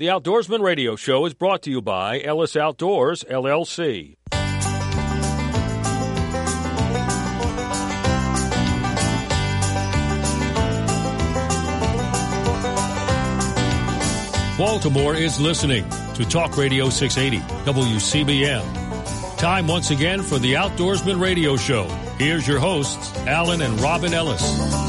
The Outdoorsman Radio Show is brought to you by Ellis Outdoors, LLC. Baltimore is listening to Talk Radio 680, WCBM. Time once again for the Outdoorsman Radio Show. Here's your hosts, Alan and Robin Ellis.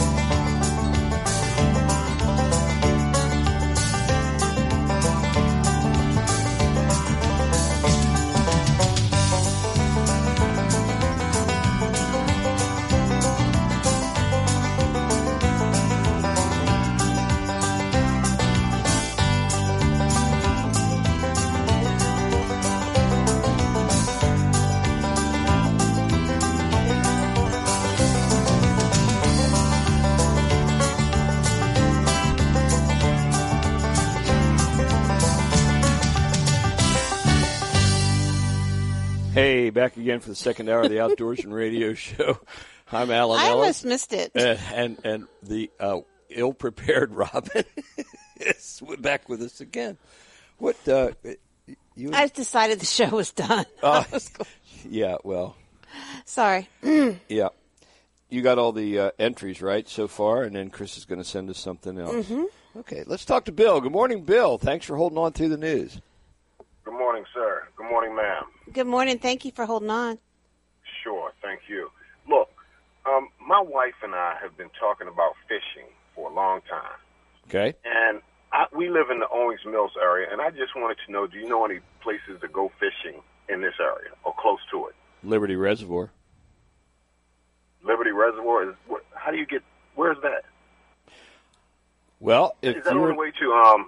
Hey, back again for the second hour of the Outdoorsman Radio Show. I'm Alan Ellis. I almost missed it. And the ill-prepared Robin is back with us again. What you? I decided the show was done. Yeah, well. Sorry. Yeah. You got all the entries right so far, and then Chris is going to send us something else. Mm-hmm. Okay, let's talk to Bill. Good morning, Bill. Thanks for holding on through the news. Good morning, sir. Good morning, ma'am. Good morning. Thank you for holding on. Sure, thank you. Look, my wife and I have been talking about fishing for a long time. Okay. And we live in the Owings Mills area, and I just wanted to know, do you know any places to go fishing in this area or close to it? Liberty Reservoir. Liberty Reservoir? How do you get, where's that? Well, is that on the way to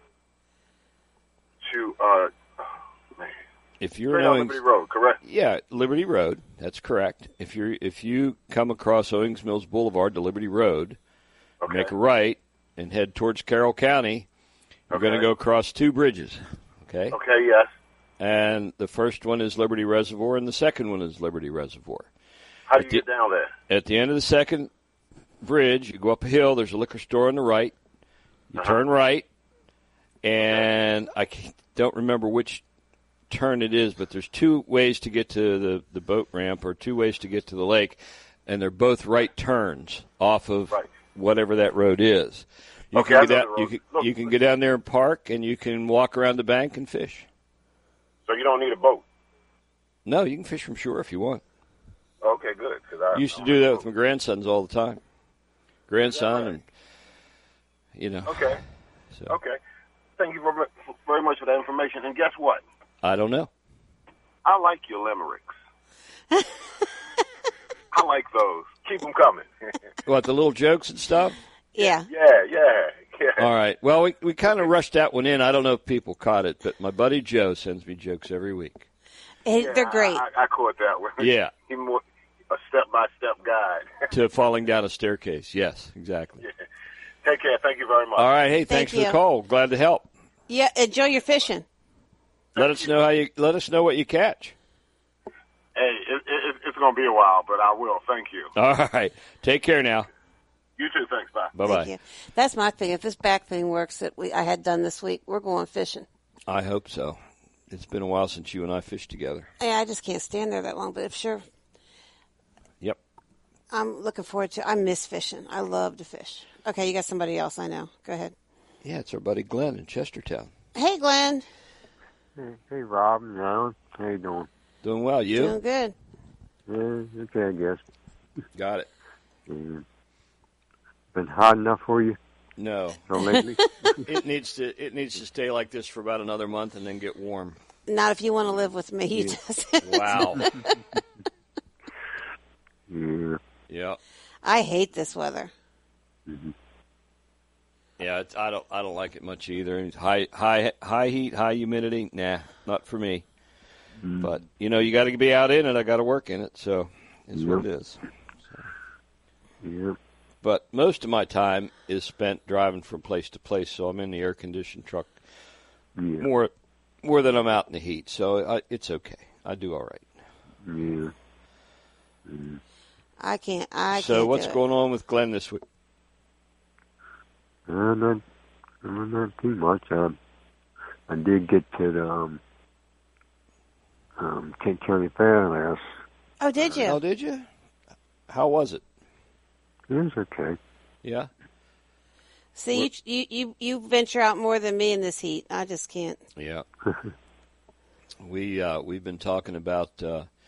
if you're on Liberty Road, correct? Yeah, Liberty Road. That's correct. If you come across Owings Mills Boulevard to Liberty Road, okay, make a right and head towards Carroll County, you're going to go across two bridges. Okay. Okay. Yes. And the first one is Liberty Reservoir, and the second one is Liberty Reservoir. How do you get down there? At the end of the second bridge, you go up a hill. There's a liquor store on the right. You turn right, and I don't remember which turn it is, but there's two ways to get to the boat ramp or two ways to get to the lake, and they're both right turns off of whatever that road is. You can get down there and park, and you can walk around the bank and fish. So you don't need a boat? No, you can fish from shore if you want. Okay, good. I used to do that with my grandsons all the time. Grandson and, Okay. So. Okay. Thank you very much for that information. And guess what? I don't know. I like your limericks. I like those. Keep them coming. What, the little jokes and stuff? Yeah. Yeah. All right. Well, we kind of rushed that one in. I don't know if people caught it, but my buddy Joe sends me jokes every week. They're great. I caught that one. Yeah. He's more a step-by-step guide. To falling down a staircase. Yes, exactly. Yeah. Take care. Thank you very much. All right. Hey, thanks for the call. Glad to help. Yeah. Enjoy your fishing. Let us know what you catch. Hey, it's going to be a while, but I will. Thank you. All right. Take care now. You too. Thanks. Bye. Bye-bye. Thank you. That's my thing. If this back thing works that I had done this week, we're going fishing. I hope so. It's been a while since you and I fished together. Yeah, I just can't stand there that long, but sure. Yep. I'm looking forward to I miss fishing. I love to fish. Okay, you got somebody else I know. Go ahead. Yeah, it's our buddy Glenn in Chestertown. Hey, Glenn. Hey, Rob and Alan. How you doing? Doing well. You? Doing good. Yeah, okay, I guess. Got it. Been hot enough for you? No. So lately? It needs to stay like this for about another month and then get warm. Not if you want to live with me. You just wow. Yeah. Yeah. I hate this weather. Mm-hmm. Yeah, I don't like it much either. High heat, high humidity. Nah, not for me. Mm. But you got to be out in it. I got to work in it, so it's what it is. So. Yeah. But most of my time is spent driving from place to place, so I'm in the air-conditioned truck more than I'm out in the heat. So it's okay. I do all right. Yeah. Mm. I can't. So what's going on with Glenn this week? Not too much. I did get to the Kent County Fair last. Oh, did you? Oh, did you? How was it? It was okay. Yeah. See, you venture out more than me in this heat. I just can't. Yeah. We've been talking about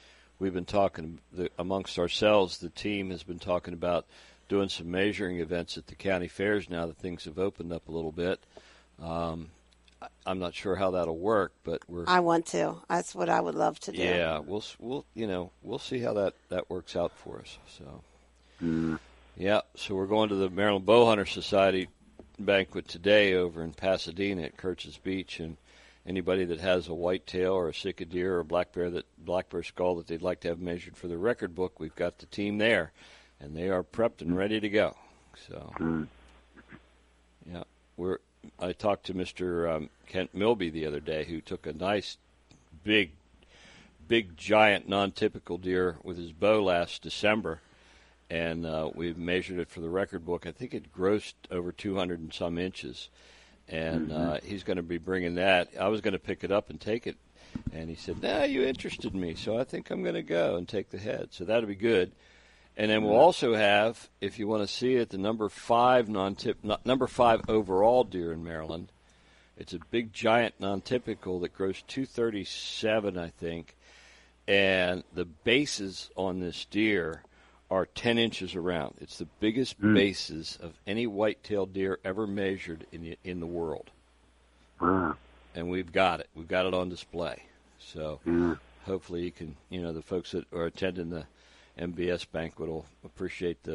amongst ourselves. The team has been talking about doing some measuring events at the county fairs now that things have opened up a little bit. I'm not sure how that'll work, but I want to. That's what I would love to do. Yeah, we'll see how that works out for us. So, yeah. So we're going to the Maryland Bowhunter Society banquet today over in Pasadena at Kirch's Beach, and anybody that has a whitetail or a sika deer or a black bear skull that they'd like to have measured for the record book, we've got the team there, and they are prepped and ready to go. So, yeah, I talked to Mr. Kent Milby the other day, who took a nice, big, giant, non-typical deer with his bow last December, and we measured it for the record book. I think it grossed over 200 and some inches, and he's going to be bringing that. I was going to pick it up and take it, and he said, "No, you interested me, so I think I'm going to go and take the head." So that'll be good. And then we'll also have, if you want to see it, the number 5 overall deer in Maryland. It's a big, giant, non-typical that grows 237, I think. And the bases on this deer are 10 inches around. It's the biggest bases of any white-tailed deer ever measured in the world. And we've got it. We've got it on display. So hopefully you can, the folks that are attending the MBS banquet will appreciate the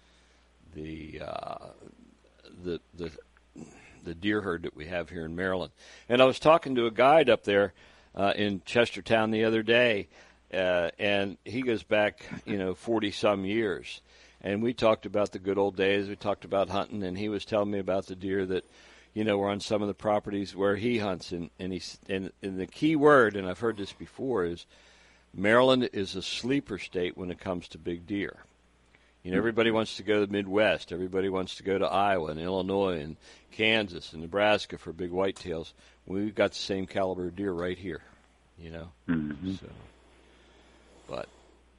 deer herd that we have here in Maryland. And I was talking to a guide up there in Chestertown the other day, and he goes back 40-some years, and we talked about the good old days. We talked about hunting, and he was telling me about the deer that were on some of the properties where he hunts, and the key word, and I've heard this before, is Maryland is a sleeper state when it comes to big deer. Everybody wants to go to the Midwest. Everybody wants to go to Iowa and Illinois and Kansas and Nebraska for big whitetails. We've got the same caliber of deer right here, So, but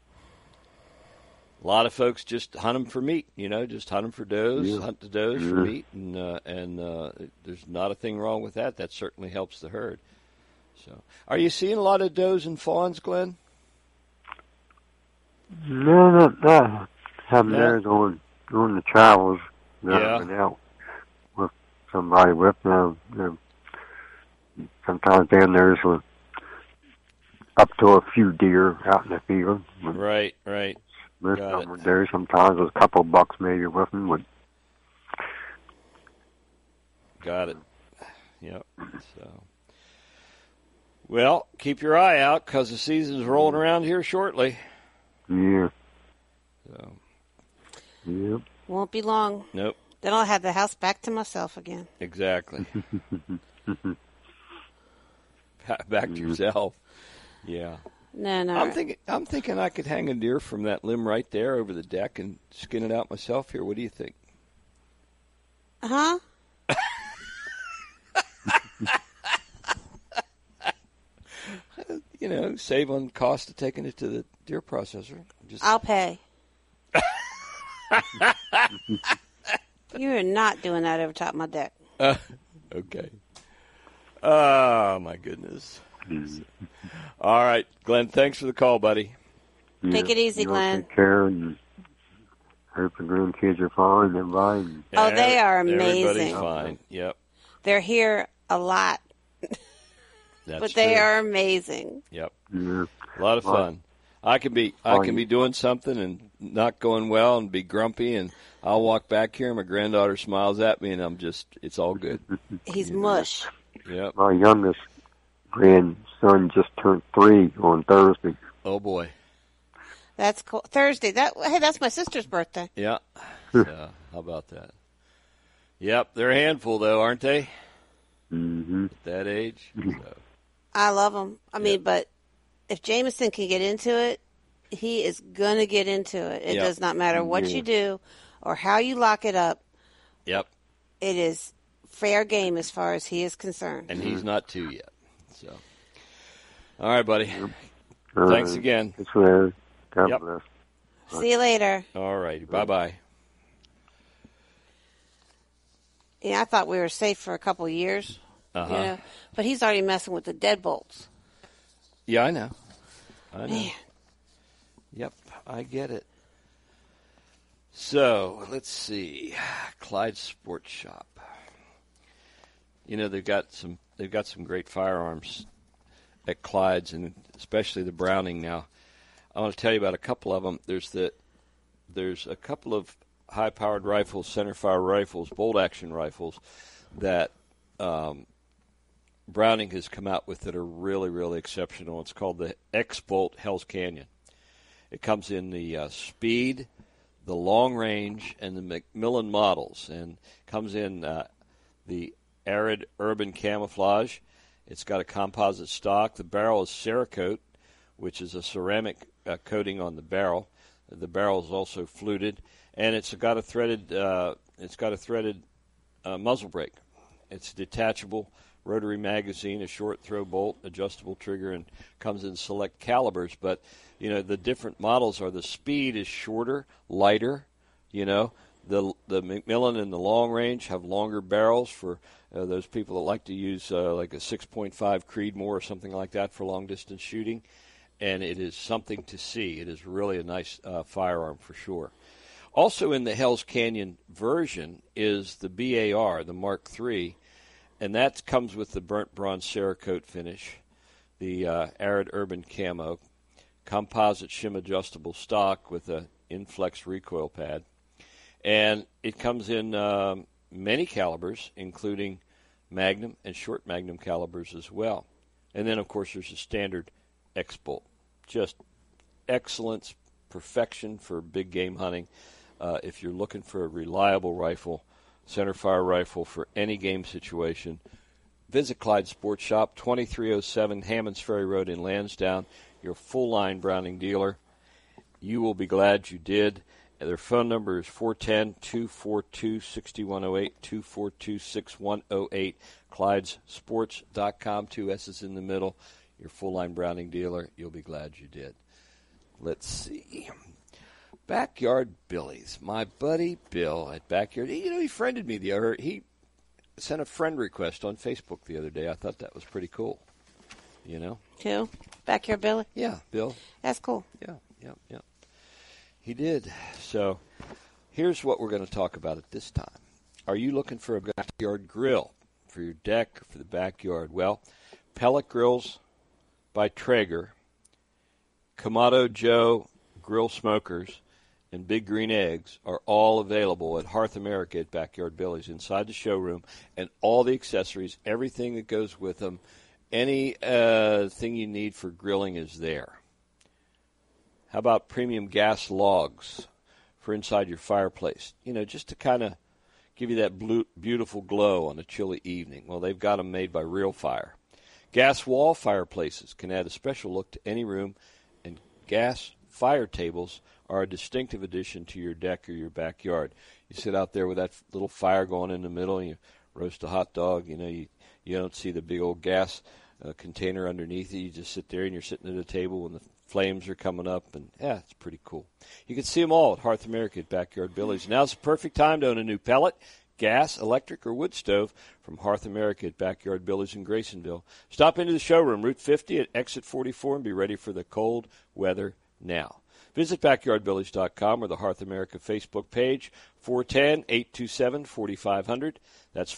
a lot of folks just hunt them for meat, just hunt them for does, hunt the does for meat, and there's not a thing wrong with that. That certainly helps the herd. So, are you seeing a lot of does and fawns, Glenn? No, not having there doing the travels. Been out with somebody with them. Sometimes down there's up to a few deer out in the field. Right. Most of them are there. Sometimes there's a couple of bucks maybe with them. But got it. Yep. So. Well, keep your eye out because the season's rolling around here shortly. Yeah. So. Yep. Won't be long. Nope. Then I'll have the house back to myself again. Exactly. Back to yourself. Yeah. No. I'm thinking I could hang a deer from that limb right there over the deck and skin it out myself here. What do you think? Huh? Save on cost of taking it to the deer processor. I'll pay. You are not doing that over top of my deck. Okay. Oh, my goodness. All right, Glenn, thanks for the call, buddy. Take it easy, Glenn. Take care, and hope the grandkids are fine. Everybody. Oh, they are amazing. Everybody's fine. Yep. They're here a lot. But they are amazing. Yep. Yeah. A lot of fun. I can be doing something and not going well and be grumpy, and I'll walk back here and my granddaughter smiles at me, and it's all good. He's mush. Yep. My youngest grandson just turned 3 on Thursday. Oh boy. That's cool. Thursday. That's my sister's birthday. Yeah. How about that? Yep. They're a handful though, aren't they? Mm-hmm. At that age. So. I love them. I mean, but if Jameson can get into it, he is going to get into it. It does not matter what you do or how you lock it up. Yep. It is fair game as far as he is concerned. And he's not 2 yet. So, all right, buddy. Thanks again. God bless. See you later. All righty. Bye-bye. Yeah, I thought we were safe for a couple of years. Uh-huh. You know? But he's already messing with the deadbolts. Yeah, I know. Man. Yep, I get it. So, let's see. Clyde Sports Shop. You know, they've got some great firearms at Clyde's, and especially the Browning now. I want to tell you about a couple of them. There's a couple of high-powered rifles, centerfire rifles, bolt-action rifles that Browning has come out with that are really, really exceptional. It's called the X-Bolt Hell's Canyon. It comes in the Speed, the Long Range, and the Macmillan models, and comes in the Arid Urban Camouflage. It's got a composite stock. The barrel is Cerakote, which is a ceramic coating on the barrel. The barrel is also fluted, and it's got a threaded muzzle brake. It's detachable, rotary magazine, a short throw bolt, adjustable trigger, and comes in select calibers. But you know, the different models are, the Speed is shorter, lighter. You know, the Macmillan and the Long Range have longer barrels for those people that like to use like a 6.5 Creedmoor or something like that for long distance shooting. And it is something to see. It is really a nice firearm for sure. Also in the Hell's Canyon version is the BAR, the Mark III, and that comes with the burnt bronze Cerakote finish, the Arid Urban Camo, composite shim adjustable stock with a Inflex recoil pad, and it comes in many calibers, including Magnum and short Magnum calibers as well. And then, of course, there's a standard X-Bolt. Just excellence, perfection for big game hunting. If you're looking for a reliable rifle, centerfire rifle for any game situation, visit Clyde Sports Shop, 2307 Hammonds Ferry Road in Lansdowne, your full-line Browning dealer. You will be glad you did. Their phone number is 410-242-6108, 242-6108, ClydesSports.com, 2 S's in the middle. Your full-line Browning dealer. You'll be glad you did. Let's see. Backyard Billy's. My buddy Bill at Backyard. You know, he friended me he sent a friend request on Facebook the other day. I thought that was pretty cool. You know? Who? Backyard Billy? Yeah, Bill. That's cool. Yeah. He did. So here's what we're going to talk about at this time. Are you looking for a backyard grill for your deck, for the backyard? Well, pellet grills by Traeger, Kamado Joe grill smokers, and Big Green Eggs are all available at Hearth America at Backyard Billy's inside the showroom, and all the accessories, everything that goes with them, any thing you need for grilling is there. How about premium gas logs for inside your fireplace? You know, just to kind of give you that beautiful glow on a chilly evening. Well, they've got them made by Real Fire. Gas wall fireplaces can add a special look to any room, and gas fire tables are a distinctive addition to your deck or your backyard. You sit out there with that little fire going in the middle, and you roast a hot dog. You know, you don't see the big old gas container underneath you. You just sit there, and you're sitting at a table when the flames are coming up, and yeah, it's pretty cool. You can see them all at Hearth America at Backyard Billy's. Now's the perfect time to own a new pellet, gas, electric, or wood stove from Hearth America at Backyard Billy's in Graysonville. Stop into the showroom, Route 50 at Exit 44, and be ready for the cold weather now. Visit BackyardBillys.com or the Hearth America Facebook page, 410-827-4500. That's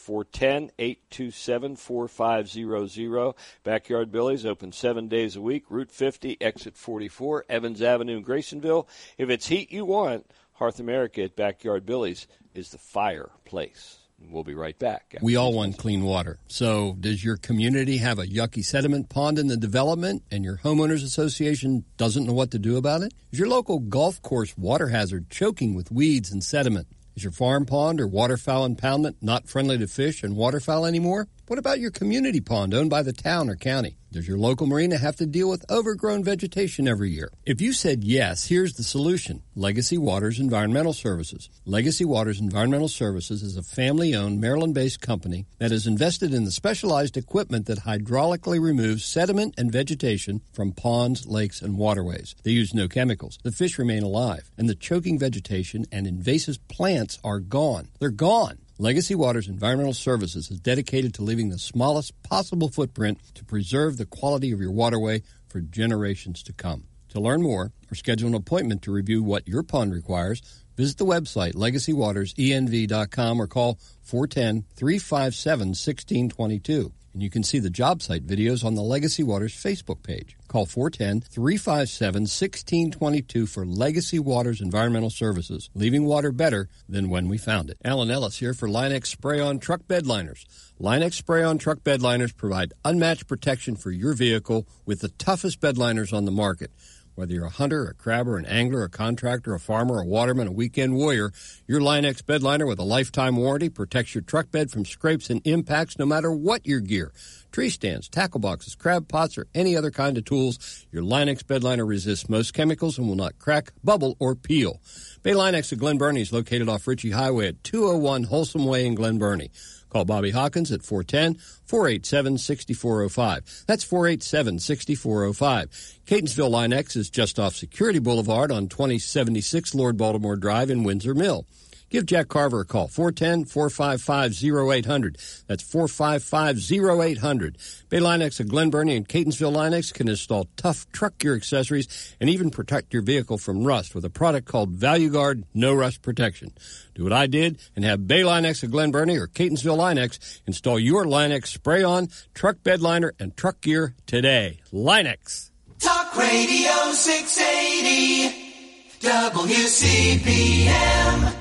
410-827-4500. Backyard Billy's open 7 days a week, Route 50, Exit 44, Evans Avenue in Graysonville. If it's heat you want, Hearth America at Backyard Billy's is the fire place. We'll be right back. We all want clean water. So does your community have a yucky sediment pond in the development and your homeowners association doesn't know what to do about it? Is your local golf course water hazard choking with weeds and sediment? Is your farm pond or waterfowl impoundment not friendly to fish and waterfowl anymore? What about your community pond owned by the town or county? Does your local marina have to deal with overgrown vegetation every year? If you said yes, here's the solution. Legacy Waters Environmental Services. Legacy Waters Environmental Services is a family-owned Maryland-based company that has invested in the specialized equipment that hydraulically removes sediment and vegetation from ponds, lakes, and waterways. They use no chemicals. The fish remain alive, and the choking vegetation and invasive plants are gone. They're gone. Legacy Waters Environmental Services is dedicated to leaving the smallest possible footprint to preserve the quality of your waterway for generations to come. To learn more or schedule an appointment to review what your pond requires, visit the website legacywatersenv.com or call 410-357-1622. And you can see the job site videos on the Legacy Waters Facebook page. Call 410-357-1622 for Legacy Waters Environmental Services, leaving water better than when we found it. Alan Ellis here for Line-X Spray-On Truck Bed Liners. Line-X Spray-On Truck Bed Liners provide unmatched protection for your vehicle with the toughest bed liners on the market. Whether you're a hunter, a crabber, an angler, a contractor, a farmer, a waterman, a weekend warrior, your Line-X bed liner with a lifetime warranty protects your truck bed from scrapes and impacts no matter what your gear. Tree stands, tackle boxes, crab pots, or any other kind of tools, your Line-X bed liner resists most chemicals and will not crack, bubble, or peel. Bay Line-X of Glen Burnie is located off Ritchie Highway at 201 Wholesome Way in Glen Burnie. Call Bobby Hawkins at 410-487-6405. That's 487-6405. Catonsville Line-X is just off Security Boulevard on 2076 Lord Baltimore Drive in Windsor Mill. Give Jack Carver a call, 410-455-0800. That's 455-0800. Bay Line-X of Glen Burnie and Catonsville Line-X can install tough truck gear accessories and even protect your vehicle from rust with a product called Value Guard No Rust Protection. Do what I did and have Bay Line-X of Glen Burnie or Catonsville Line-X install your Line-X spray-on, truck bed liner, and truck gear today. Line-X. Talk Radio 680 WCBM.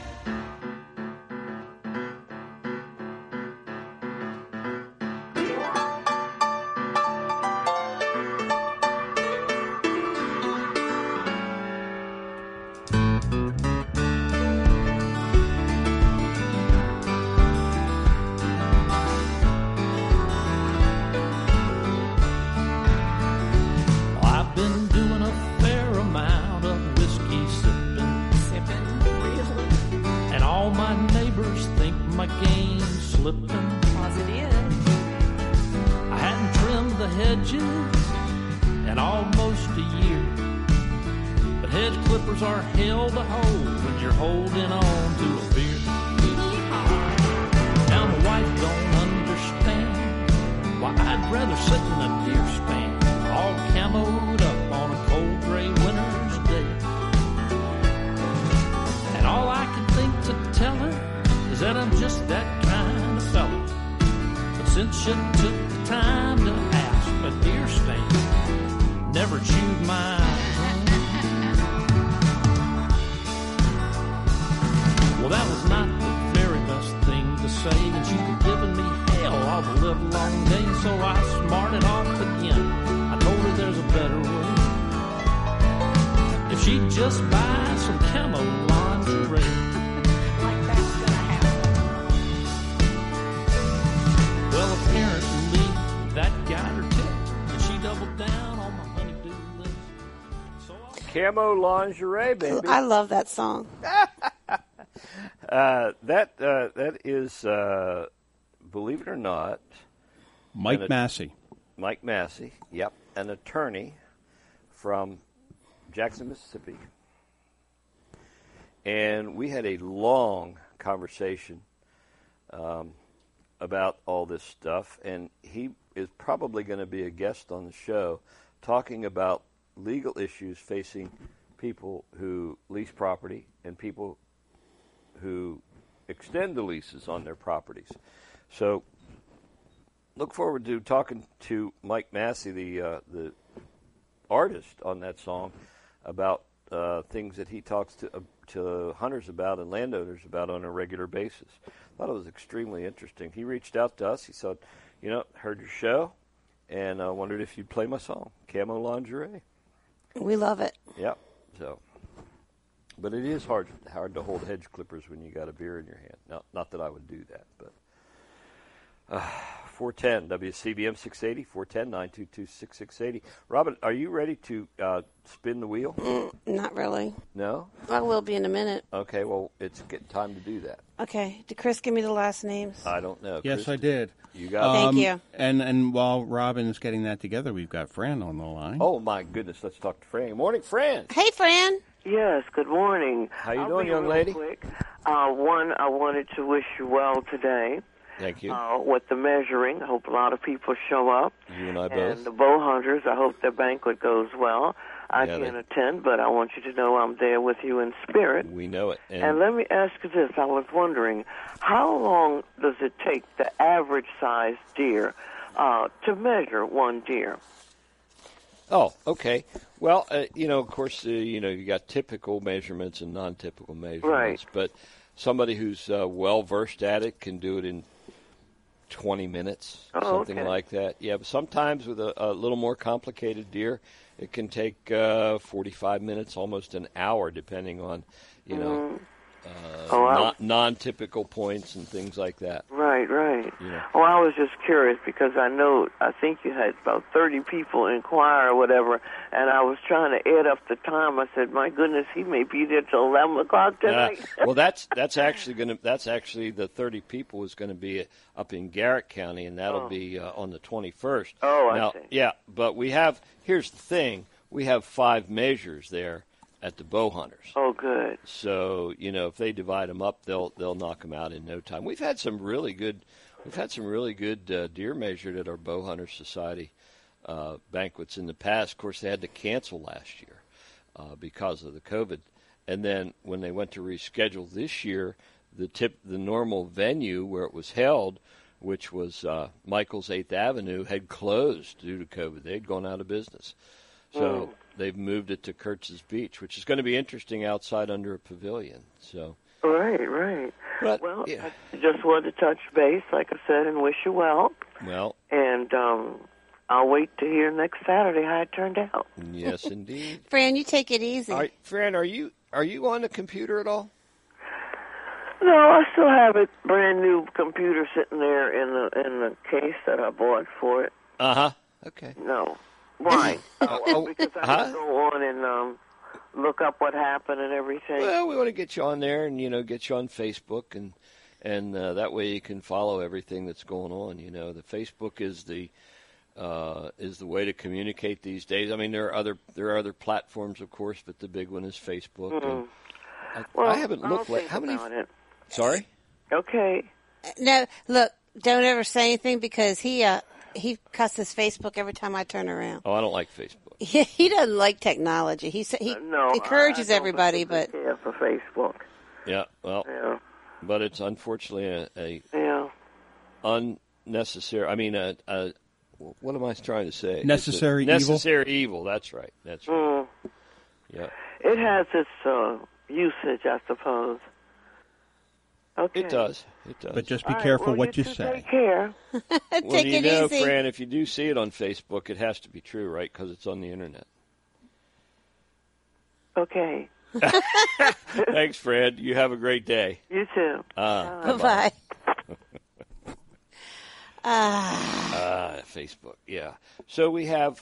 Camo lingerie, baby. I love that song. That is, believe it or not, Mike Massey. Mike Massey, yep, an attorney from Jackson, Mississippi. And we had a long conversation about all this stuff, and he is probably going to be a guest on the show talking about legal issues facing people who lease property and people who extend the leases on their properties. So look forward to talking to Mike Massey, the artist on that song, about things that he talks to hunters about and landowners about on a regular basis. I thought it was extremely interesting. He reached out to us. He said, heard your show and wondered if you'd play my song, Camo Lingerie. We love it. Yep. So, but it is hard to hold hedge clippers when you got a beer in your hand. Not that I would do that, but 410 WCBM 680, 410-922-6680. Robin, are you ready to spin the wheel? Not really. No? I will be in a minute. Okay, well, it's time to do that. Okay. Did Chris give me the last names? I don't know. Yes, Chris, I did. You got it. Thank you. And while Robin's getting that together, we've got Fran on the line. Oh, my goodness. Let's talk to Fran. Morning, Fran. Hey, Fran. Yes, good morning. How you I'll doing, be young real lady? Quick. One, I wanted to wish you well today. Thank you. With the measuring, I hope a lot of people show up. You and I both. And the bow hunters, I hope their banquet goes well. I Yeah, can't attend, but I want you to know I'm there with you in spirit. We know it. And let me ask you this. I was wondering, how long does it take the average-sized deer to measure one deer? Oh, okay. Well, of course, you got typical measurements and non-typical measurements. Right. But somebody who's well-versed at it can do it in 20 minutes, something like that. Yeah, but sometimes with a little more complicated deer, it can take 45 minutes, almost an hour, depending on, non-typical points and things like that. Right, right. Yeah. Well, I was just curious because I think you had about 30 people inquire or whatever, and I was trying to add up the time. I said, my goodness, he may be there till 11 o'clock tonight. Well, that's actually the 30 people is going to be up in Garrett County, and that'll be on the 21st. Oh, now, I see. Yeah, but here's the thing, we have 5 measures there at the bow hunters. Oh, good. So, if they divide them up, they'll knock them out in no time. We've had some really good deer measured at our Bow Hunters Society banquets in the past. Of course, they had to cancel last year because of the COVID. And then when they went to reschedule this year, the normal venue where it was held, which was Michael's 8th Avenue, had closed due to COVID. They'd gone out of business. So they've moved it to Kurtz's Beach, which is going to be interesting outside under a pavilion. So Right. But, well, yeah. I just wanted to touch base, like I said, and wish you well. Well. And I'll wait to hear next Saturday how it turned out. Yes, indeed. Fran, you take it easy. All right, Fran, are you on the computer at all? No, I still have a brand new computer sitting there in the case that I bought for it. Okay. No. Why? Because I can go on and look up what happened and everything. Well, we want to get you on there and get you on Facebook and that way you can follow everything that's going on. The Facebook is the way to communicate these days. I mean, there are other platforms, of course, but the big one is Facebook. Mm-hmm. And I haven't looked like how many. Sorry. Okay. No, look, don't ever say anything because he cusses Facebook every time I turn around. Oh, I don't like Facebook. He doesn't like technology. He encourages everybody, but for Facebook. Yeah, well, but it's unfortunately a unnecessary. I mean, what am I trying to say? Necessary evil. Necessary evil. That's right. That's right. Yeah. It has its usage, I suppose. Okay. It does. But just be careful what you say. Take care. Take it easy. Fran, if you do see it on Facebook, it has to be true, right? Because it's on the internet. Okay. Thanks, Fran. You have a great day. You too. Bye-bye. Facebook, yeah. So we have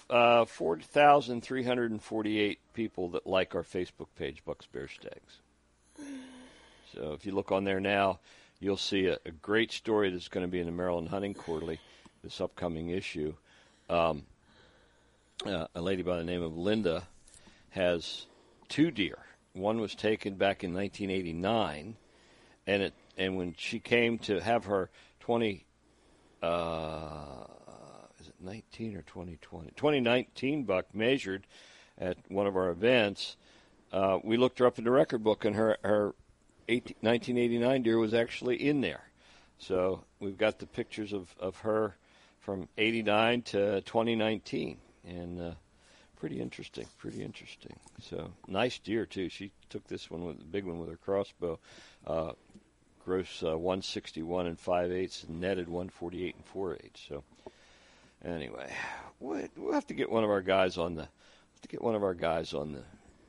4,348 people that like our Facebook page, Bucks, Bears, Stags. So if you look on there now, you'll see a great story that's going to be in the Maryland Hunting Quarterly, this upcoming issue. A lady by the name of Linda has 2 deer. One was taken back in 1989, and when she came to have her 2019 buck measured at one of our events, we looked her up in the record book, and her 1989 deer was actually in there. So we've got the pictures of her from 89 to 2019, and pretty interesting. So nice deer too. She took this one with the big one with her crossbow, gross 161 and 5/8, and netted 148 and 4/8. So anyway, we'll have to get one of our guys on the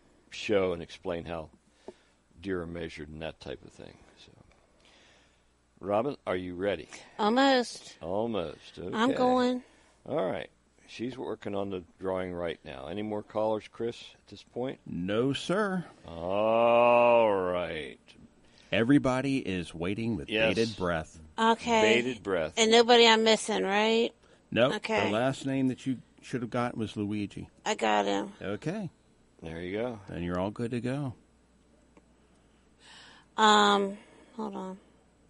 show and explain how deer are measured and that type of thing. So Robin, are you ready? Almost. Okay. I'm going. All right. She's working on the drawing right now. Any more callers, Chris, at this point? No, sir. All right. Everybody is waiting with bated breath. Okay. Bated breath. And nobody I'm missing, right? Nope. Okay. The last name that you should have got was Luigi. I got him. Okay. There you go. Then you're all good to go. Hold on.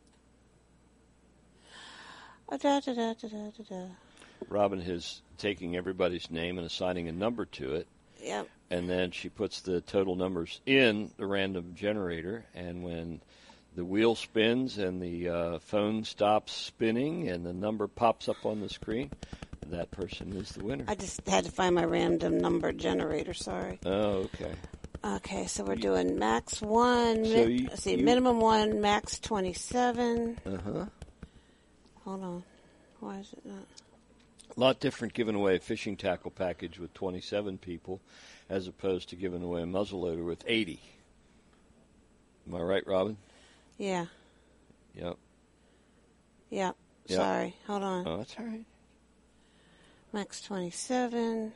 Robin is taking everybody's name and assigning a number to it. Yep. And then she puts the total numbers in the random generator. And when the wheel spins and the phone stops spinning and the number pops up on the screen, that person is the winner. I just had to find my random number generator. Sorry. Oh, okay. Okay, so we're doing max 1. So minimum 1, max 27. Uh-huh. Hold on. Why is it not? A lot different giving away a fishing tackle package with 27 people as opposed to giving away a muzzleloader with 80. Am I right, Robin? Yeah. Yep. Yep. Sorry. Hold on. Oh, that's all right. Max 27.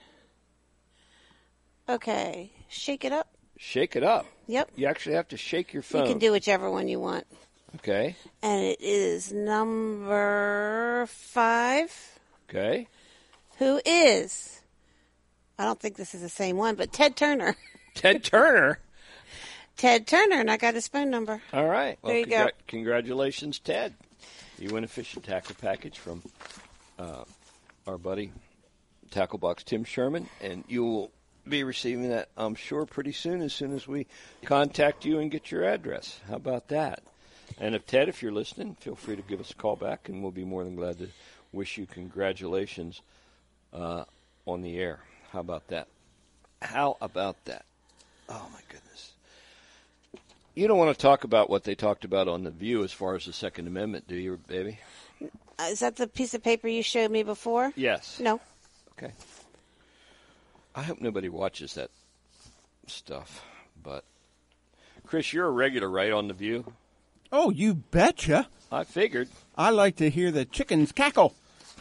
Okay. Shake it up. Shake it up. Yep. You actually have to shake your phone. You can do whichever one you want. Okay. And it is number 5. Okay. Who is, I don't think this is the same one, but Ted Turner. Ted Turner? Ted Turner, and I got his phone number. All right. Well, there you go. Congratulations, Ted. You win a fishing tackle package from our buddy Tackle Box Tim Sherman, and you will be receiving that, I'm sure, pretty soon as we contact you and get your address. How about that? And Ted, if you're listening, feel free to give us a call back, and we'll be more than glad to wish you congratulations on the air. How about that? How about that? Oh, my goodness. You don't want to talk about what they talked about on The View as far as the Second Amendment, do you, baby? Is that the piece of paper you showed me before? Yes. No. Okay. I hope nobody watches that stuff. But, Chris, you're a regular, right, on The View? Oh, you betcha. I figured. I like to hear the chickens cackle.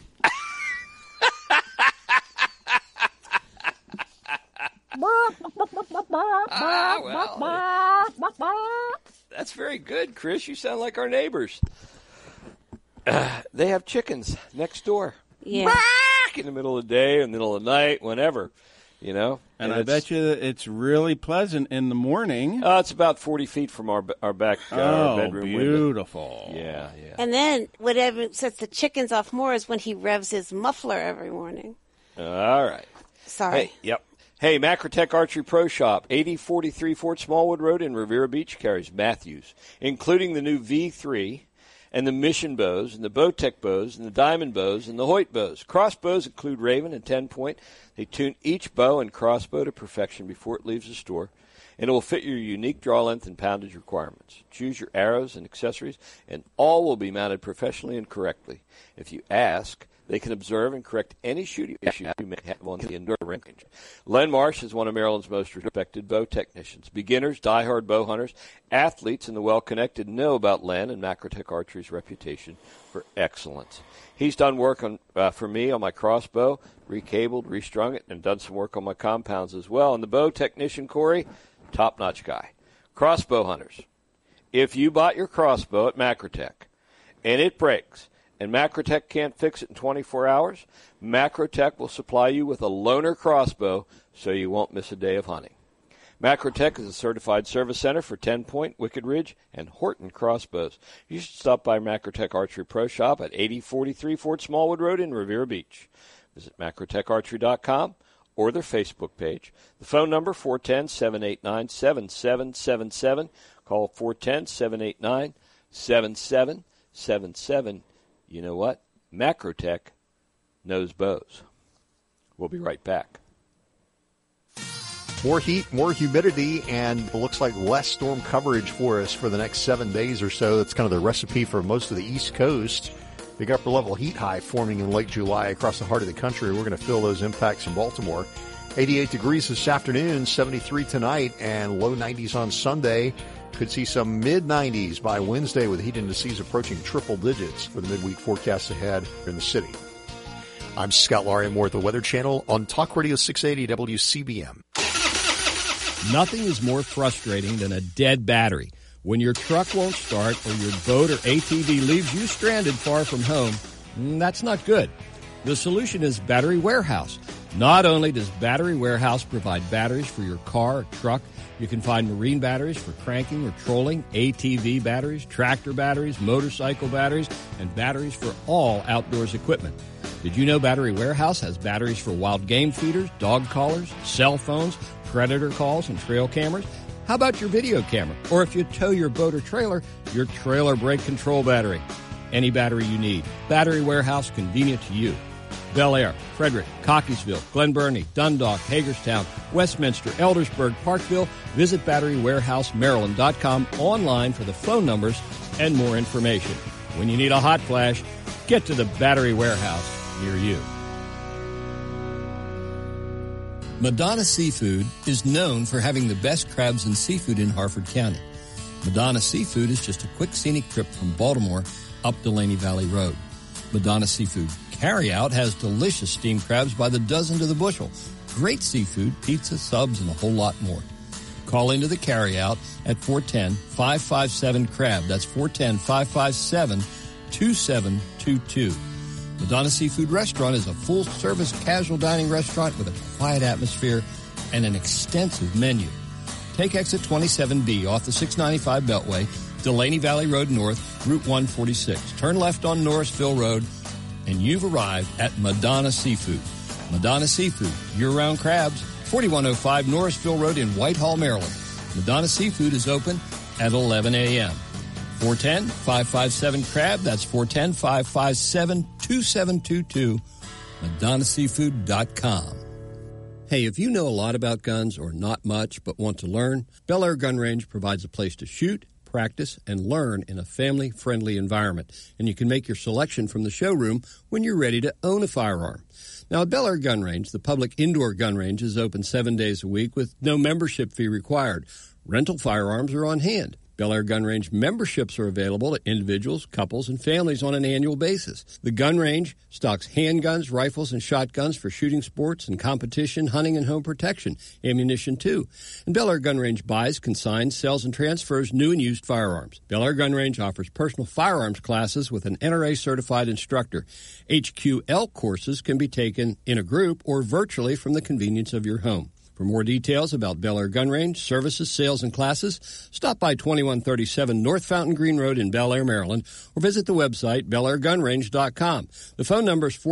That's very good, Chris. You sound like our neighbors. They have chickens next door. Yeah. In the middle of the day, in the middle of the night, whenever. You know? And I bet you it's really pleasant in the morning. It's about 40 feet from our back bedroom beautiful. window. Yeah. And then whatever sets the chickens off more is when he revs his muffler every morning. All right. Sorry. Hey, yep. Hey, Macrotech Archery Pro Shop, 8043 Fort Smallwood Road in Riviera Beach carries Matthews, including the new V3 and the Mission bows and the Bowtech bows and the Diamond bows and the Hoyt bows. Crossbows include Raven and 10-point. They tune each bow and crossbow to perfection before it leaves the store, and it will fit your unique draw length and poundage requirements. Choose your arrows and accessories, and all will be mounted professionally and correctly. If you ask, they can observe and correct any shooting issue you may have on the indoor range. Len Marsh is one of Maryland's most respected bow technicians. Beginners, diehard bow hunters, athletes, and the well-connected know about Len and Macrotech Archery's reputation for excellence. He's done work for me on my crossbow, recabled, restrung it, and done some work on my compounds as well. And the bow technician, Corey, top-notch guy. Crossbow hunters, if you bought your crossbow at Macrotech and it breaks, and Macrotech can't fix it in 24 hours, Macrotech will supply you with a loaner crossbow so you won't miss a day of hunting. Macrotech is a certified service center for 10-point, Wicked Ridge, and Horton crossbows. You should stop by Macrotech Archery Pro Shop at 8043 Fort Smallwood Road in Riviera Beach. Visit macrotecharchery.com or their Facebook page. The phone number, 410-789-7777. Call 410-789-7777. You know what? Macrotech knows bows. We'll be right back. More heat, more humidity, and it looks like less storm coverage for us for the next 7 days or so. That's kind of the recipe for most of the East Coast. Big upper level heat high forming in late July across the heart of the country. We're going to feel those impacts in Baltimore. 88 degrees this afternoon, 73 tonight, and low 90s on Sunday. Could see some mid-90s by Wednesday with heat indices approaching triple digits for the midweek forecast ahead in the city. I'm Scott Laurie, more at the Weather Channel on Talk Radio 680 WCBM. Nothing is more frustrating than a dead battery. When your truck won't start or your boat or ATV leaves you stranded far from home, that's not good. The solution is Battery Warehouse. Not only does Battery Warehouse provide batteries for your car or truck, you can find marine batteries for cranking or trolling, ATV batteries, tractor batteries, motorcycle batteries, and batteries for all outdoors equipment. Did you know Battery Warehouse has batteries for wild game feeders, dog collars, cell phones, predator calls, and trail cameras? How about your video camera? Or if you tow your boat or trailer, your trailer brake control battery. Any battery you need. Battery Warehouse, convenient to you. Bel Air, Frederick, Cockeysville, Glen Burnie, Dundalk, Hagerstown, Westminster, Eldersburg, Parkville. Visit BatteryWarehouseMaryland.com online for the phone numbers and more information. When you need a hot flash, get to the Battery Warehouse near you. Madonna Seafood is known for having the best crabs and seafood in Harford County. Madonna Seafood is just a quick scenic trip from Baltimore up Delaney Valley Road. Madonna Seafood Carryout has delicious steamed crabs by the dozen to the bushel, great seafood, pizza, subs, and a whole lot more. Call into the Carryout at 410-557-CRAB. That's 410-557-2722. Madonna Seafood Restaurant is a full-service casual dining restaurant with a quiet atmosphere and an extensive menu. Take exit 27B off the 695 Beltway, Delaney Valley Road North, Route 146. Turn left on Norrisville Road, and you've arrived at Madonna Seafood. Madonna Seafood, year-round crabs, 4105 Norrisville Road in Whitehall, Maryland. Madonna Seafood is open at 11 a.m. 410-557-CRAB. That's 410-557-2722. MadonnaSeafood.com. Hey, if you know a lot about guns or not much but want to learn, Bel Air Gun Range provides a place to shoot, practice, and learn in a family-friendly environment. And you can make your selection from the showroom when you're ready to own a firearm. Now, at Bel Air Gun Range, the public indoor gun range is open 7 days a week with no membership fee required. Rental firearms are on hand. Bel Air Gun Range memberships are available to individuals, couples, and families on an annual basis. The gun range stocks handguns, rifles, and shotguns for shooting sports and competition, hunting, and home protection, ammunition too. And Bel Air Gun Range buys, consigns, sells, and transfers new and used firearms. Bel Air Gun Range offers personal firearms classes with an NRA-certified instructor. HQL courses can be taken in a group or virtually from the convenience of your home. For more details about Bel Air Gun Range, services, sales, and classes, stop by 2137 North Fountain Green Road in Bel Air, Maryland, or visit the website BelAirGunRange.com. The phone number is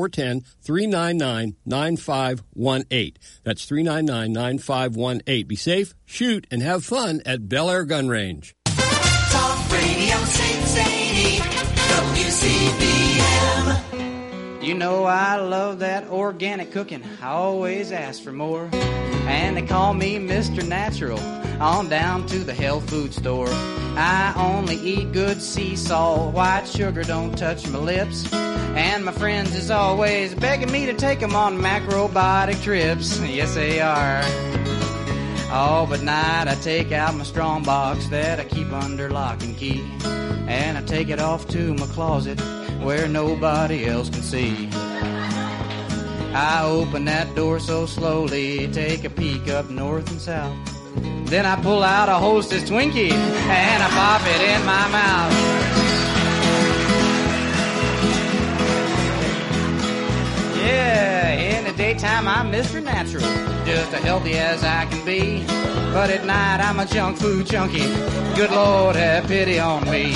410-399-9518. That's 399-9518. Be safe, shoot, and have fun at Bel Air Gun Range. Talk Radio 680 WCBM. You know I love that organic cooking. I always ask for more. And they call me Mr. Natural on down to the health food store. I only eat good sea salt. White sugar don't touch my lips. And my friends is always begging me to take them on macrobiotic trips. Yes, they are. Oh, but night I take out my strong box that I keep under lock and key. And I take it off to my closet where nobody else can see. I open that door so slowly, take a peek up north and south. Then I pull out a Hostess Twinkie and I pop it in my mouth. Yeah, in the daytime I'm Mr. Natural, just as healthy as I can be. But at night I'm a junk food junkie. Good Lord, have pity on me.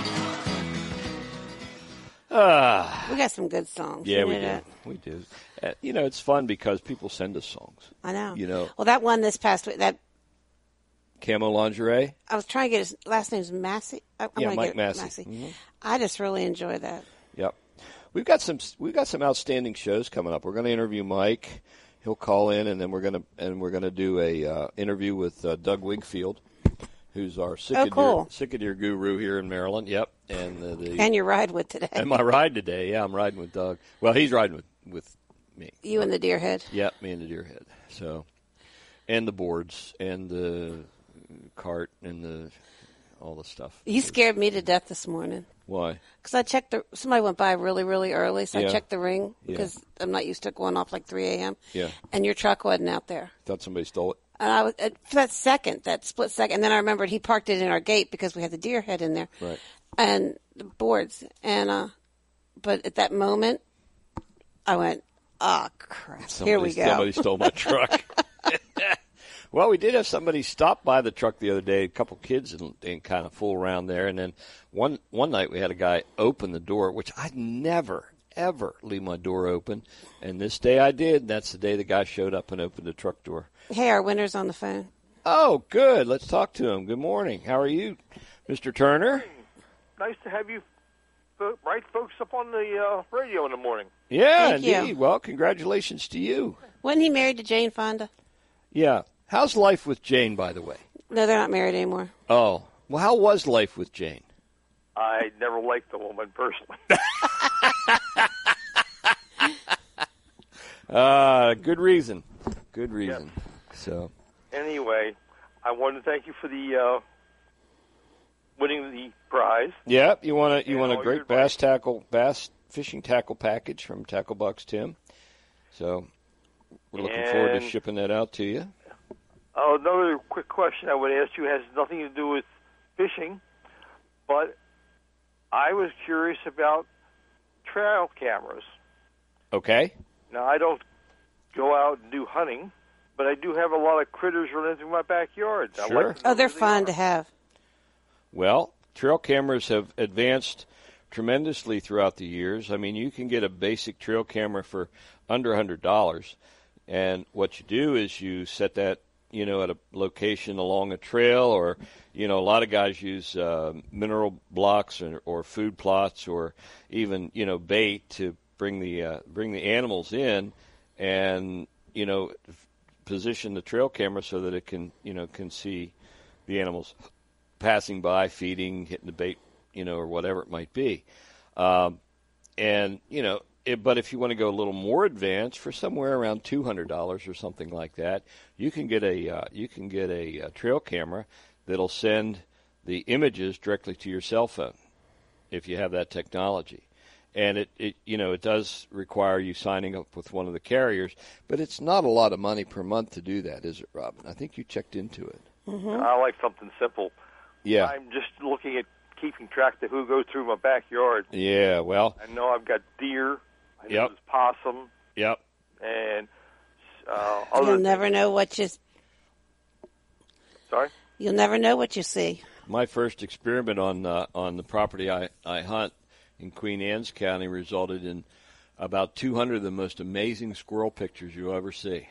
We got some good songs. Yeah, we do. We do. You know, it's fun because people send us songs. I know. You know. Well, that one this past week, that Camo Lingerie. I was trying to get his last name's Massey. Mike Massey. Mm-hmm. I just really enjoy that. Yep. We've got some outstanding shows coming up. We're going to interview Mike. He'll call in, and then we're going to do a interview with Doug Wigfield, who's our sick of deer guru here in Maryland. Yep. And your ride with today. And my ride today. Yeah, I'm riding with Doug. Well, he's riding with me. You and the Deerhead. Yep, me and the Deerhead. So, and the boards and the cart and the all the stuff. You scared me to death this morning. Why? Because I checked somebody went by really, really early, so I Yeah. checked the ring because I'm not used to it going off like 3 a.m. Yeah. And your truck wasn't out there. Thought somebody stole it. And I was for that split second, and then I remembered he parked it in our gate because we had the deer head in there. Right. And the boards. And but at that moment, I went, "Oh crap! Here we go." Somebody stole my truck. Well, we did have somebody stop by the truck the other day, a couple kids, and kind of fool around there. And then one night we had a guy open the door, which I never, ever leave my door open. And this day I did. That's the day the guy showed up and opened the truck door. Hey, our winner's on the phone. Oh, good. Let's talk to him. Good morning. How are you, Mr. Turner? Nice to have you right folks up on the radio in the morning. Yeah, Thank you. indeed. Well, congratulations to you. Wasn't he married to Jane Fonda? Yeah. How's life with Jane, by the way? No, they're not married anymore. Oh. Well, how was life with Jane? I never liked the woman personally. Good reason. Good reason. Yep. So. Anyway, I wanted to thank you for the winning the prize. Yeah, you want a all great your bass fishing tackle package from Tackle Box Tim. So we're looking forward to And- shipping that out to you. Oh, another quick question I would ask you has nothing to do with fishing, but I was curious about trail cameras. Okay. Now, I don't go out and do hunting, but I do have a lot of critters running through my backyard. I Sure. like to know Oh, they're where they fun are. to have. Well, trail cameras have advanced tremendously throughout the years. I mean, you can get a basic trail camera for under $100, and what you do is you set that, at a location along a trail, or, a lot of guys use mineral blocks or food plots, or even, bait to bring the animals in, and position the trail camera so that it can see the animals passing by, feeding, hitting the bait, or whatever it might be. But if you want to go a little more advanced, for somewhere around $200 or something like that, you can get a trail camera that'll send the images directly to your cell phone if you have that technology. And it does require you signing up with one of the carriers, but it's not a lot of money per month to do that, is it, Robin? I think you checked into it. Mm-hmm. I like something simple. Yeah. I'm just looking at keeping track of who goes through my backyard. Yeah, well. I know I've got deer. I know Yep. there's possum. Yep. And You'll never know what you. Sorry? You'll never know what you see. My first experiment on the property I hunt in Queen Anne's County resulted in about 200 of the most amazing squirrel pictures you'll ever see.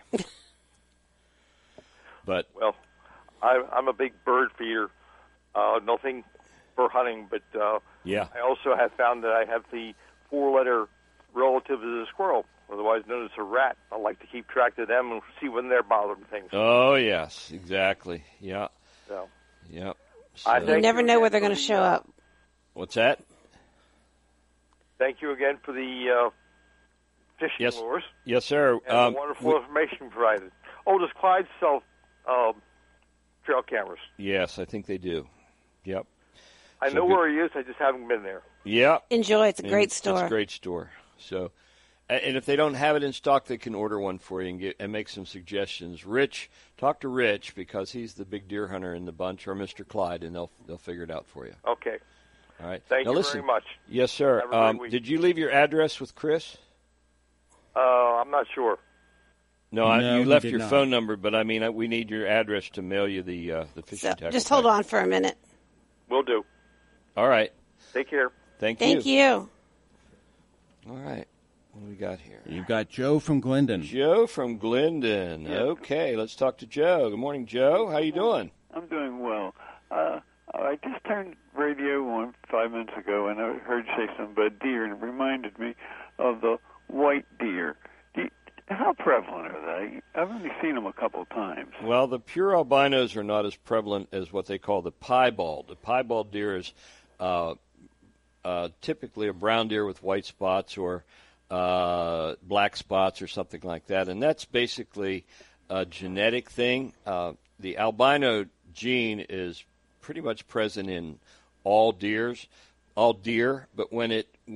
But Well, I'm a big bird feeder. Nothing for hunting, but yeah, I also have found that I have the four-letter relative of the squirrel, otherwise known as a rat. I like to keep track of them and see when they're bothering things. oh yes, exactly. Yeah, So yep. I So- You thank never you know again where they're for going to the, show up. What's that? Thank you again for the fishing Yes. lures Yes, sir. and the wonderful information provided. Oh, does Clyde sell trail cameras? Yes, I think they do. Yep. I So know good. where he is. I just haven't been there. Yep. Enjoy. It's a And great It's store. a great store. So, and if they don't have it in stock, they can order one for you and make some suggestions. Rich, talk to Rich because he's the big deer hunter in the bunch, or Mr. Clyde, and they'll figure it out for you. Okay. All right. Thank now you listen, very much. Yes, sir. Have a great week. Did you leave your address with Chris? I'm not sure. No, No, you he left did your not. phone number, but I mean, we need your address to mail you the fishing So, tackle. just hold on for a minute. Will do. All right. Take care. Thank you. All right. What do we got here? You've got Joe from Glendon. Joe from Glendon. Okay, let's talk to Joe. Good morning, Joe. How you doing? I'm doing well. I just turned radio on 5 minutes ago, and I heard you say something about deer, and it reminded me of the white deer. How prevalent are they? I've only seen them a couple of times. Well, the pure albinos are not as prevalent as what they call the piebald. The piebald deer is typically a brown deer with white spots or black spots or something like that, and that's basically a genetic thing. The albino gene is pretty much present in all deer, but and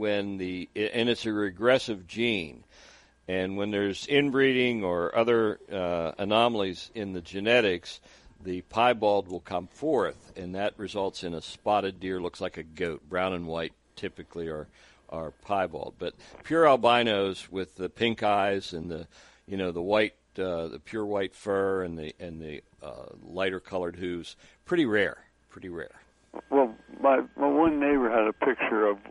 it's a regressive gene. And when there's inbreeding or other anomalies in the genetics, the piebald will come forth, and that results in a spotted deer, looks like a goat. Brown and white typically are piebald, but pure albinos with the pink eyes and the white, the pure white fur and the lighter colored hooves, pretty rare. Well, my one neighbor had a picture of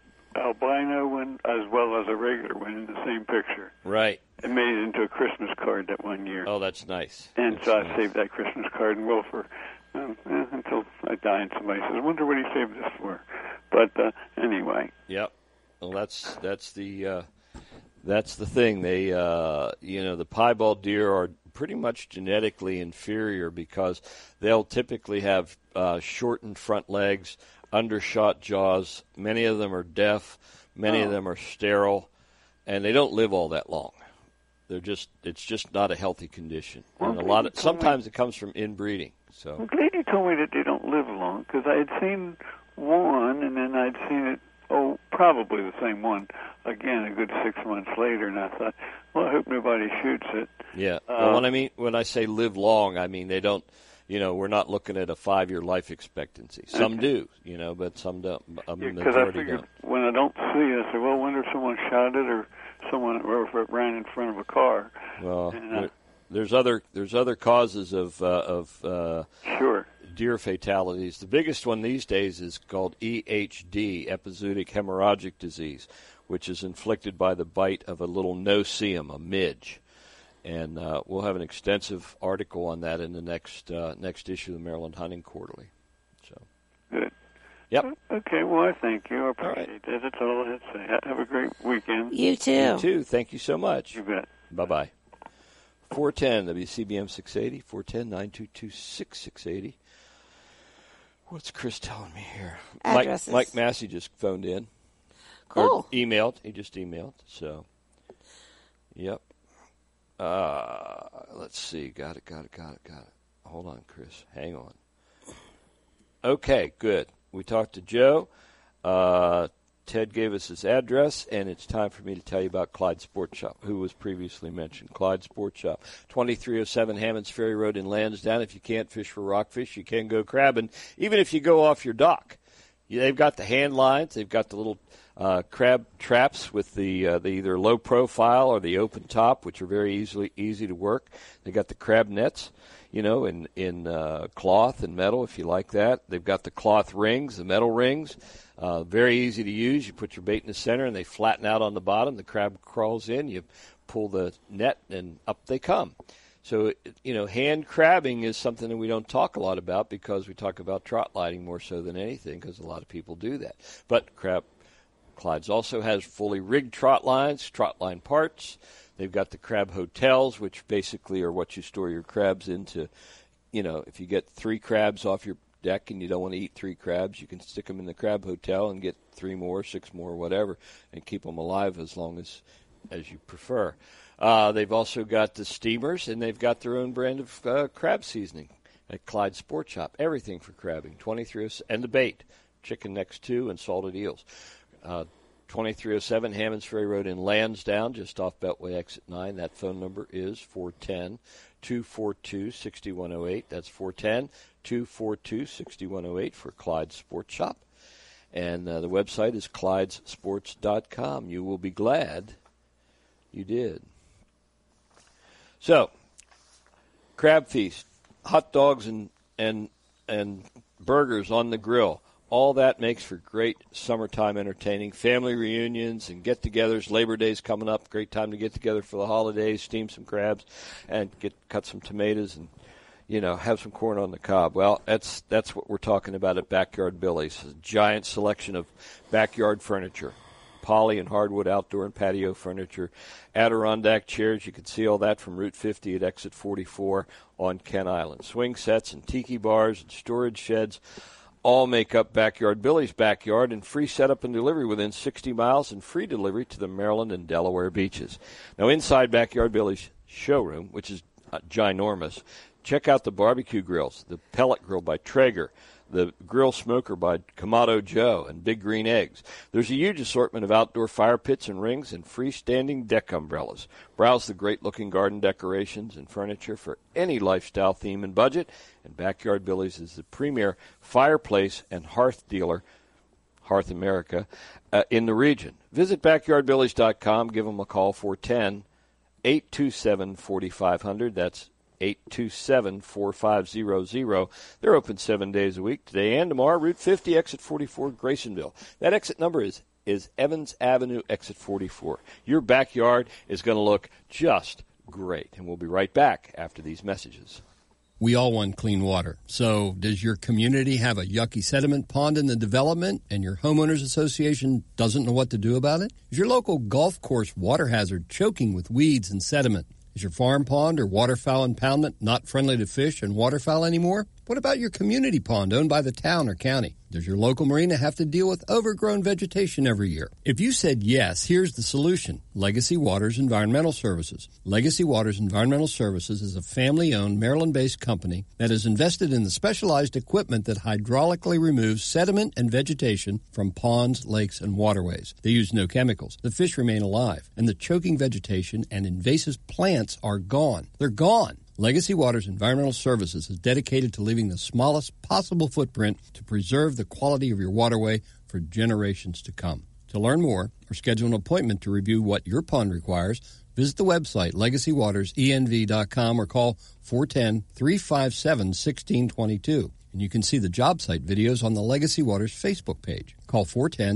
albino one as well as a regular one in the same picture. Right. And made it into a Christmas card that one year. Oh, that's nice. And so I saved that Christmas card and will for until I die and somebody says, I wonder what he saved this for. But anyway. Yep. Well, that's the thing. They the piebald deer are pretty much genetically inferior because they'll typically have shortened front legs, undershot jaws. Many of them are deaf. Many of them are sterile, and they don't live all that long. It's just not a healthy condition. And sometimes it comes from inbreeding. So. Well, Glady told me that they don't live long because I had seen one, and then I'd seen it. Oh, probably the same one again a good 6 months later, and I thought, well, I hope nobody shoots it. Yeah. Well, when I say live long, I mean they don't. We're not looking at a 5-year life expectancy. Some do, but some don't. Because I figured when I don't see it, I say, well, I wonder if someone shot it or if it ran in front of a car. Well, there's other causes of sure. deer fatalities. The biggest one these days is called EHD, epizootic hemorrhagic disease, which is inflicted by the bite of a little no-see-um, a midge. And we'll have an extensive article on that in the next issue of the Maryland Hunting Quarterly. So good. Yep. Okay. Well, I thank you. I appreciate that. That's all I had to say. Have a great weekend. You too. You too. Thank you so much. You bet. Bye-bye. 410 WCBM 680, 410-922-6680. What's Chris telling me here? Addresses. Mike Massey just phoned in. Cool. Or emailed. He just emailed. So, yep. Let's see. Got it. Hold on, Chris. Hang on. Okay, good. We talked to Joe. Ted gave us his address, and it's time for me to tell you about Clyde Sports Shop, who was previously mentioned. Clyde Sports Shop, 2307 Hammonds Ferry Road in Lansdowne. If you can't fish for rockfish, you can go crabbing, even if you go off your dock. They've got the hand lines. They've got the little crab traps with the either low profile or the open top, which are very easy to work. They got the crab nets, in cloth and metal if you like that. They've got the cloth rings, the metal rings, very easy to use. You put your bait in the center and they flatten out on the bottom. The crab crawls in. You pull the net and up they come. So, hand crabbing is something that we don't talk a lot about because we talk about trot lighting more so than anything because a lot of people do that. But Clyde's also has fully rigged trot lines, trot line parts. They've got the crab hotels, which basically are what you store your crabs into. If you get 3 crabs off your deck and you don't want to eat 3 crabs, you can stick them in the crab hotel and get 3 more, 6 more, whatever, and keep them alive as long as you prefer. They've also got the steamers, and they've got their own brand of crab seasoning at Clyde Sports Shop. Everything for crabbing, 23, and the bait, chicken necks 2 and salted eels. 2307 Hammonds Ferry Road in Lansdowne, just off Beltway Exit 9. That phone number is 410-242-6108. That's 410-242-6108 for Clyde Sports Shop. And the website is ClydeSports.com. You will be glad you did. So, crab feast, hot dogs and burgers on the grill. All that makes for great summertime entertaining, family reunions and get-togethers. Labor Day's coming up. Great time to get together for the holidays, steam some crabs, and cut some tomatoes and, have some corn on the cob. Well, that's what we're talking about at Backyard Billy's. A giant selection of backyard furniture, poly and hardwood outdoor and patio furniture, Adirondack chairs. You can see all that from Route 50 at Exit 44 on Kent Island. Swing sets and tiki bars and storage sheds all make up Backyard Billy's backyard, and free setup and delivery within 60 miles and free delivery to the Maryland and Delaware beaches. Now, inside Backyard Billy's showroom, which is ginormous, check out the barbecue grills, the pellet grill by Traeger, the grill smoker by Kamado Joe, and Big Green Eggs. There's a huge assortment of outdoor fire pits and rings and freestanding deck umbrellas. Browse the great-looking garden decorations and furniture for any lifestyle theme and budget. And Backyard Billy's is the premier fireplace and hearth dealer, Hearth America, in the region. Visit BackyardBillys.com. Give them a call, 410-827-4500. That's 827-4500. They're open 7 days a week, today and tomorrow. Route 50, exit 44, Graysonville. That exit number is Evans Avenue, exit 44. Your backyard is going to look just great. And we'll be right back after these messages. We all want clean water. So does your community have a yucky sediment pond in the development and your homeowners association doesn't know what to do about it? Is your local golf course water hazard choking with weeds and sediment? Is your farm pond or waterfowl impoundment not friendly to fish and waterfowl anymore? What about your community pond owned by the town or county? Does your local marina have to deal with overgrown vegetation every year? If you said yes, here's the solution. Legacy Waters Environmental Services. Legacy Waters Environmental Services is a family-owned Maryland-based company that has invested in the specialized equipment that hydraulically removes sediment and vegetation from ponds, lakes, and waterways. They use no chemicals. The fish remain alive, and the choking vegetation and invasive plants are gone. They're gone. Legacy Waters Environmental Services is dedicated to leaving the smallest possible footprint to preserve the quality of your waterway for generations to come. To learn more or schedule an appointment to review what your pond requires, visit the website legacywatersenv.com or call 410-357-1622. And you can see the job site videos on the Legacy Waters Facebook page. Call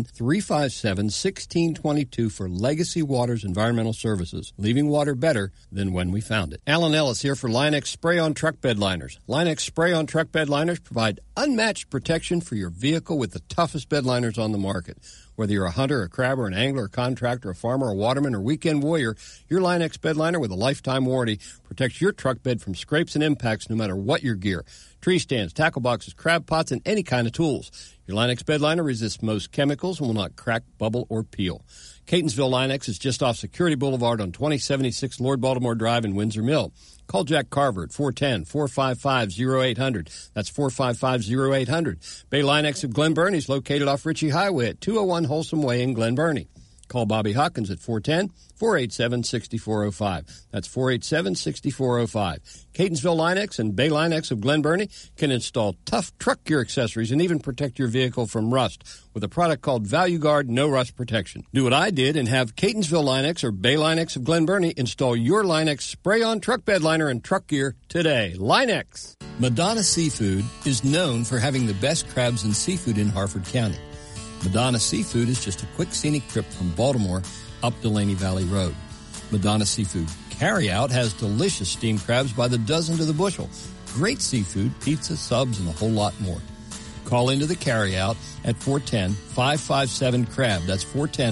410-357-1622 for Legacy Waters Environmental Services, leaving water better than when we found it. Alan Ellis here for Line-X Spray-On Truck Bed Liners. Line-X Spray-On Truck Bed Liners provide unmatched protection for your vehicle with the toughest bed liners on the market. Whether you're a hunter, a crabber, an angler, a contractor, a farmer, a waterman, or weekend warrior, your Line-X bed liner with a lifetime warranty protects your truck bed from scrapes and impacts no matter what your gear. Tree stands, tackle boxes, crab pots, and any kind of tools. Your Line-X bed liner resists most chemicals and will not crack, bubble, or peel. Catonsville Line-X is just off Security Boulevard on 2076 Lord Baltimore Drive in Windsor Mill. Call Jack Carver at 410-455-0800. That's 455-0800. Bay Line-X of Glen Burnie is located off Ritchie Highway at 201 Wholesome Way in Glen Burnie. Call Bobby Hawkins at 410-487-6405. That's 487-6405. Catonsville Line-X and Bay Line-X of Glen Burnie can install tough truck gear accessories and even protect your vehicle from rust with a product called Value Guard No Rust Protection. Do what I did and have Catonsville Line-X or Bay Line-X of Glen Burnie install your Line-X spray-on truck bed liner and truck gear today. Line-X. Madonna Seafood is known for having the best crabs and seafood in Harford County. Madonna Seafood is just a quick scenic trip from Baltimore up Delaney Valley Road. Madonna Seafood Carryout has delicious steamed crabs by the dozen to the bushel, great seafood, pizza, subs, and a whole lot more. Call into the Carryout at 410-557-CRAB. That's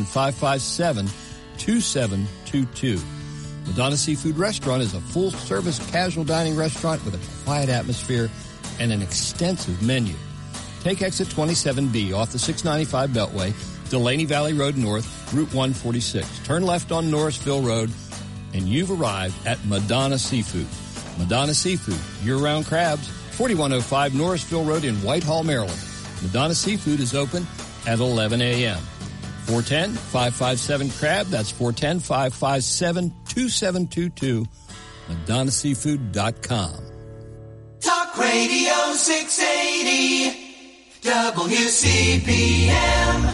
410-557-2722. Madonna Seafood Restaurant is a full-service casual dining restaurant with a quiet atmosphere and an extensive menu. Take exit 27B off the 695 Beltway, Delaney Valley Road North, Route 146. Turn left on Norrisville Road, and you've arrived at Madonna Seafood. Madonna Seafood, year-round crabs, 4105 Norrisville Road in Whitehall, Maryland. Madonna Seafood is open at 11 a.m. 410-557-CRAB. That's 410-557-2722. MadonnaSeafood.com. Talk Radio 680. WCPM.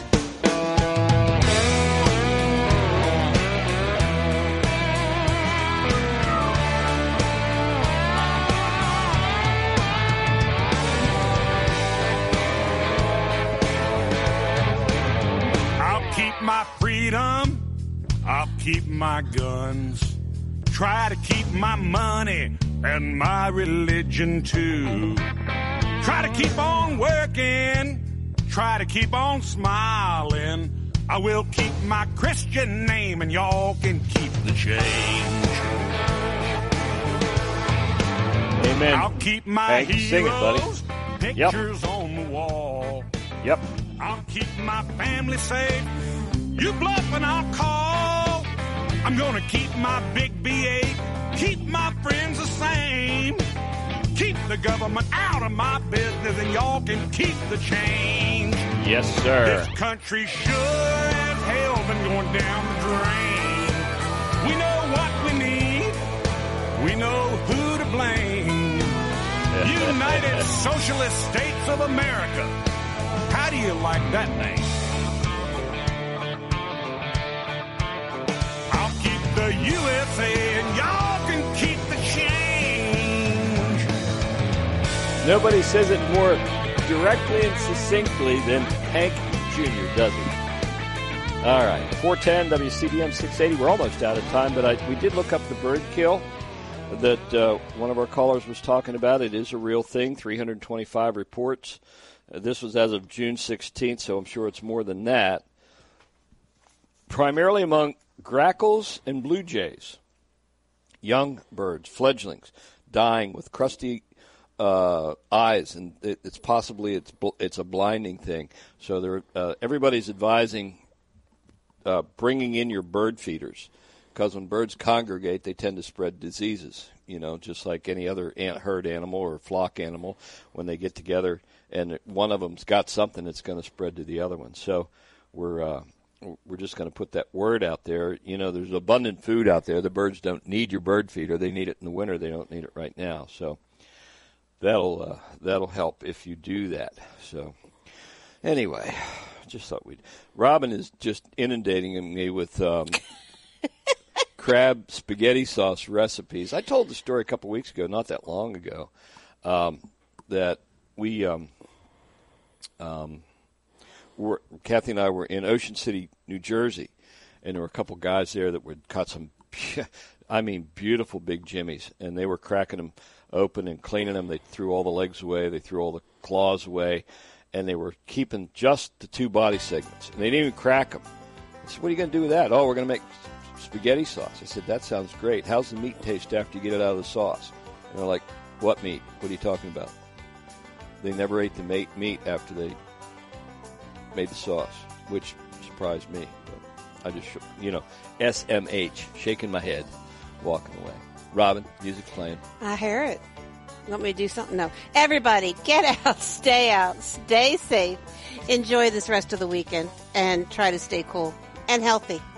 I'll keep my freedom, I'll keep my guns, try to keep my money and my religion too. Try to keep on working, try to keep on smiling. I will keep my Christian name and y'all can keep the change. Amen. I'll keep my heroes, pictures Yep. on the wall. Yep. I'll keep my family safe. You bluff and I'll call. I'm gonna keep my big B8, keep my friends the same. the government out of my business, and y'all can keep the change. Yes, sir. This country sure as hell been going down the drain. We know what we need. We know who to blame. United Socialist States of America. How do you like that name? I'll keep the USA and y'all can keep the change. Nobody says it more directly and succinctly than Hank Jr., does he? All right, 410 WCBM 680. We're almost out of time, but we did look up the bird kill that one of our callers was talking about. It is a real thing, 325 reports. This was as of June 16th, so I'm sure it's more than that. Primarily among grackles and blue jays. Young birds, fledglings, dying with crusty eyes, and it's possibly it's a blinding thing. So everybody's advising bringing in your bird feeders, because when birds congregate, they tend to spread diseases, just like any other herd animal or flock animal. When they get together and one of them's got something, it's going to spread to the other one. So we're just going to put that word out there. There's abundant food out there. The birds don't need your bird feeder. They need it in the winter. They don't need it right now. So that'll help if you do that. So anyway, just thought Robin is just inundating me with crab spaghetti sauce recipes. I told the story a couple weeks ago, not that long ago, that we, Kathy and I were in Ocean City, New Jersey, and there were a couple guys there that caught some, beautiful big jimmies, and they were cracking them open and cleaning them. They threw all the legs away. They threw all the claws away, and they were keeping just the two body segments, and they didn't even crack them. I said, what are you going to do with that? Oh, we're going to make spaghetti sauce. I said, that sounds great. How's the meat taste after you get it out of the sauce? And they're like, what meat? What are you talking about? They never ate the meat after they made the sauce, which surprised me. But I just, SMH, shaking my head, walking away. Robin, music's playing. I hear it. Want me to do something? No. Everybody, get out, stay safe, enjoy this rest of the weekend, and try to stay cool and healthy.